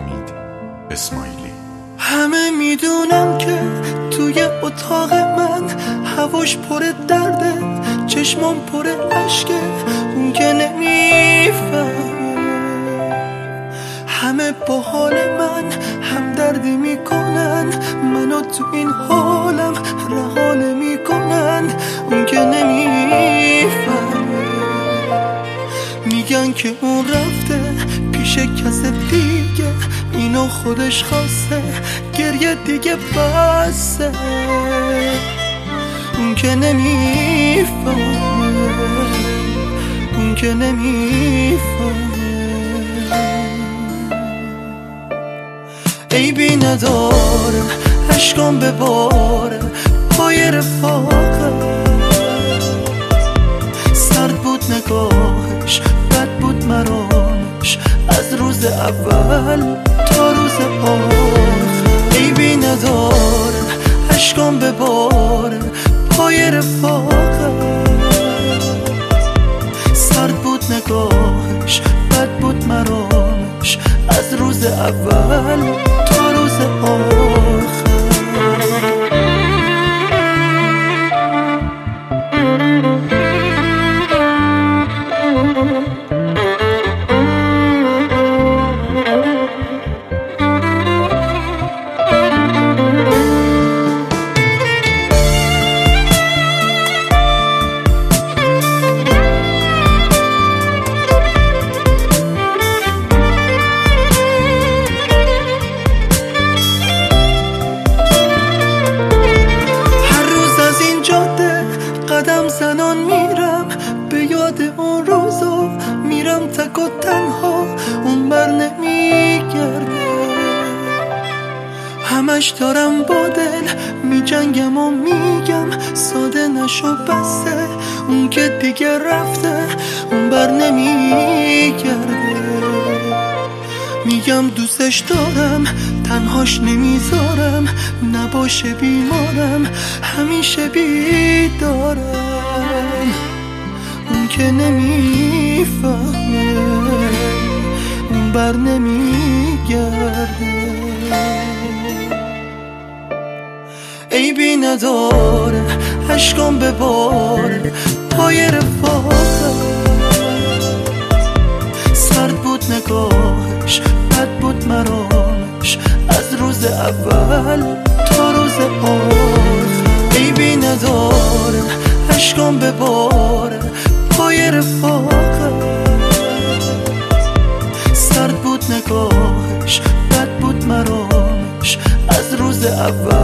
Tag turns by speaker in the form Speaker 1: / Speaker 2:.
Speaker 1: امید اسماعیلی.
Speaker 2: همه میدونم که توی اتاق من هواش پر درده، چشمام پر عشقه، اون که نمیفهمه. همه با حال من همدردی میکنن، منو تو این حالم رها نمیکنن، اون که نمیفهمه. میگن که اون رفته پیش کس دیگه، اینو خودش خواسته، گریه دیگه بسه، اون که نمیفهمه، اون که نمیفهمه. عیبی نداره اشکام بباره پای رفاقت، سرد بود نگاهش، بد بود مرامش، از روز اول تا روز آخر. عیبی نداره اشکام بباره پای رفاقت، سرد بود نگاهش، بد بود مرامش، از روز اول تا روز آخر. قدم زنان میرم به یاد اون روزا، میرم تک و تنها، اون بر نمیگرده. همش دارم با دل میجنگم و میگم ساده نشو بسه، اون که دیگه رفته اون بر نمیگرده. میگم دوستش دارم تنهاش نمیذارم، نباشه بیمارم همیشه بیدارم، اون که نمیفهمه اون بر نمیگرده. عیبی نداره اشکام بباره پای رفاقت، سرد بود نگاهش، بد بود مرامش، از روز اول تا روز آخر. عیبی نداره اشکام بباره پای رفاقت، سرد بود نگاهش، بد بود مرامش، از روز اول